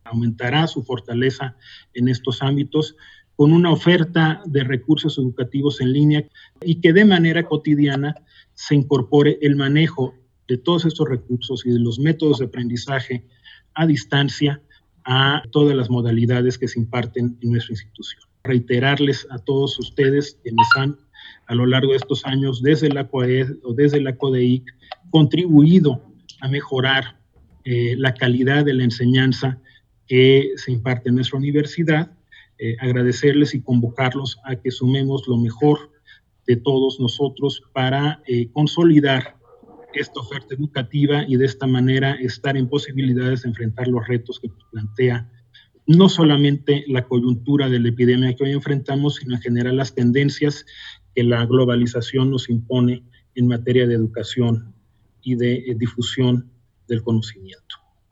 aumentará su fortaleza en estos ámbitos con una oferta de recursos educativos en línea y que de manera cotidiana se incorpore el manejo de todos estos recursos y de los métodos de aprendizaje a distancia a todas las modalidades que se imparten en nuestra institución. Reiterarles a todos ustedes quienes han a lo largo de estos años desde la COAED o desde la CODEIC contribuido a mejorar la calidad de la enseñanza que se imparte en nuestra universidad, agradecerles y convocarlos a que sumemos lo mejor de todos nosotros para consolidar esta oferta educativa y de esta manera estar en posibilidades de enfrentar los retos que nos plantea no solamente la coyuntura de la epidemia que hoy enfrentamos, sino en general las tendencias que la globalización nos impone en materia de educación y de difusión del conocimiento.